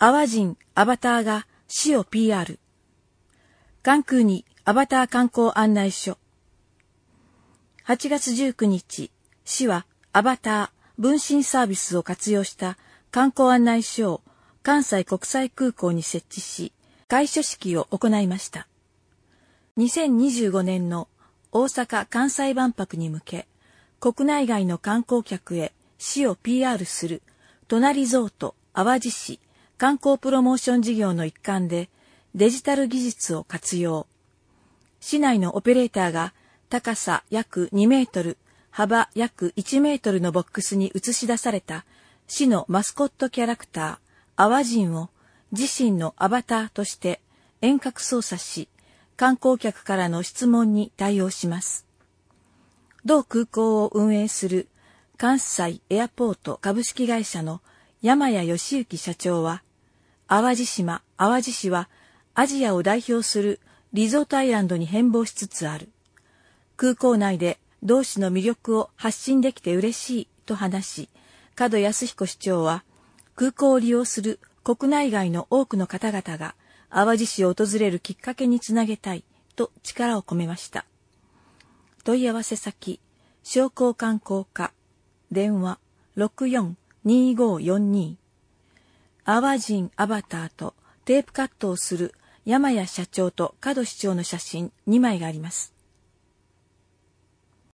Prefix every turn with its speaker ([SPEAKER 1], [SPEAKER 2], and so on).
[SPEAKER 1] 淡路アバターが市を PR。関空にアバター観光案内所。8月19日、市はアバター分身サービスを活用した観光案内所を関西国際空港に設置し、開所式を行いました。2025年の大阪・関西万博に向け、国内外の観光客へ市を PR する隣ゾート淡路市観光プロモーション事業の一環でデジタル技術を活用。市内のオペレーターが高さ約2メートル、幅約1メートルのボックスに映し出された市のマスコットキャラクター、淡路を自身のアバターとして遠隔操作し、観光客からの質問に対応します。同空港を運営する関西エアポート株式会社の山谷義行社長は、淡路島、淡路市はアジアを代表するリゾートアイランドに変貌しつつある。空港内で同市の魅力を発信できて嬉しいと話し、門康彦市長は、空港を利用する国内外の多くの方々が淡路市を訪れるきっかけにつなげたいと力を込めました。問い合わせ先、商工観光課、電話642542。淡路アバターとテープカットをする山谷社長と門市長の写真2枚があります。